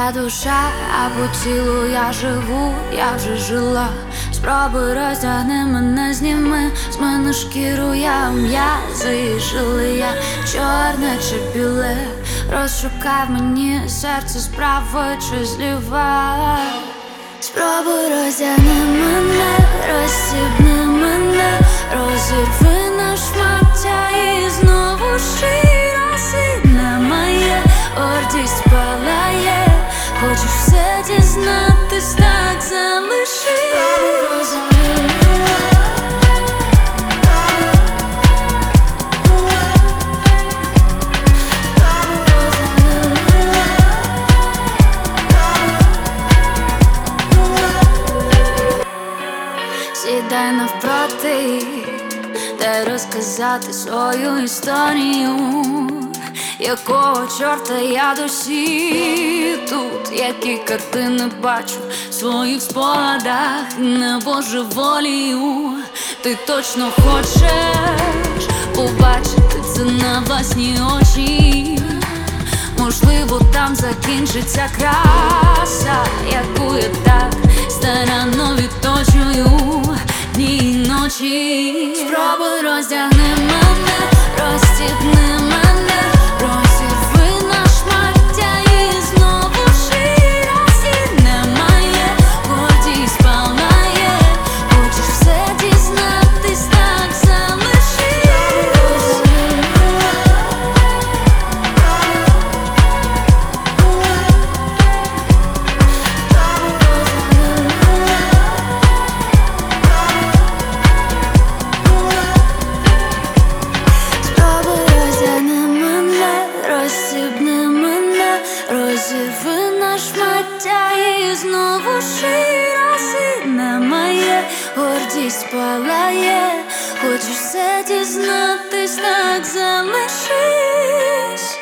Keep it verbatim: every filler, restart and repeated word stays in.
Твоя душа, а по тілу я живу, я вже жила. Спробуй роздягни мене, зніми з мене шкіру, я м'язи жили, я чорне чи біле. Розшукай мені серце справа чи зліва. Спробуй роздягни мене, розстібни мене, розірви на шмаття і знову щираз і немає, гордість палає. Хочу все дізнатись, так залиши. Сідай навпроти, дай розказати свою історію. Якого чорта я досі тут, які картини бачу в своїх спогадах, не божеволію. Ти точно хочеш побачити це на власні очі. Можливо, там закінчиться краса, яку я так старанно відточую дні і ночі. Спробуй роздягни мене, розстібни мене, розірви на шмаття і знову щираз і немає, гордість палає. Хочеш все дізнатись, так залишись. Розірви на шмаття і знову щираз і немає, гордість палає. Хочу все дізнатись, так залишись.